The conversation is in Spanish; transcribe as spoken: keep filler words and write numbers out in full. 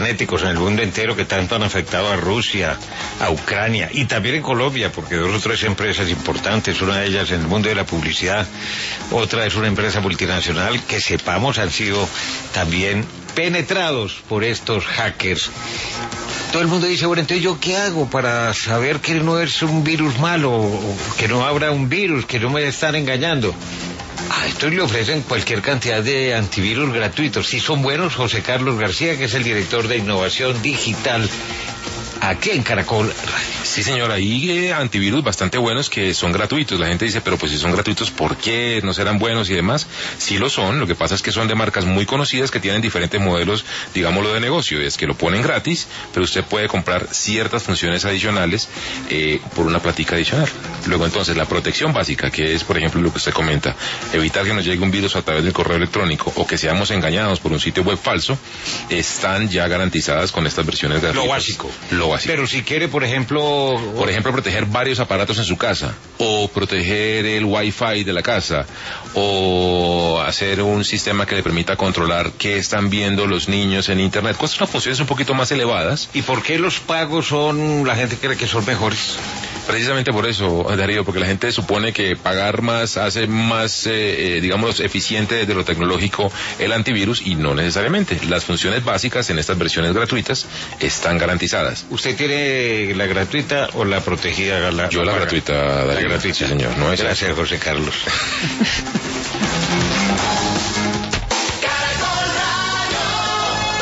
cibernéticos en el mundo entero que tanto han afectado a Rusia, a Ucrania y también en Colombia, porque dos o tres empresas importantes, una de ellas en el mundo de la publicidad, otra es una empresa multinacional que sepamos han sido también penetrados por estos hackers. Todo el mundo dice, bueno, entonces ¿yo qué hago para saber que no es un virus malo, o que no habrá un virus, que no me están engañando? A estos le ofrecen cualquier cantidad de antivirus gratuitos. Si son buenos, José Carlos García, que es el director de innovación digital aquí en Caracol Radio. Sí, señor, hay eh, antivirus bastante buenos que son gratuitos. La gente dice, pero pues si son gratuitos, ¿por qué no serán buenos y demás? Sí lo son, lo que pasa es que son de marcas muy conocidas que tienen diferentes modelos, digámoslo, de negocio. Es que lo ponen gratis, pero usted puede comprar ciertas funciones adicionales eh, por una platica adicional. Luego entonces, la protección básica, que es, por ejemplo, lo que usted comenta, evitar que nos llegue un virus a través del correo electrónico o que seamos engañados por un sitio web falso, están ya garantizadas con estas versiones gratuitas. Lo básico. Lo básico. Pero si quiere, por ejemplo... Por ejemplo, proteger varios aparatos en su casa, o proteger el Wi-Fi de la casa, o hacer un sistema que le permita controlar qué están viendo los niños en Internet. Cosas, unas funciones un poquito más elevadas. ¿Y por qué los pagos son, la gente cree que son mejores? Precisamente por eso, Darío, porque la gente supone que pagar más hace más, eh, eh, digamos, eficiente desde lo tecnológico el antivirus, y no necesariamente. Las funciones básicas en estas versiones gratuitas están garantizadas. ¿Usted tiene la gratuita o la protegida? La, Yo la, la gratuita, Darío. La gratuita. Sí, señor. No es Gracias, José Carlos.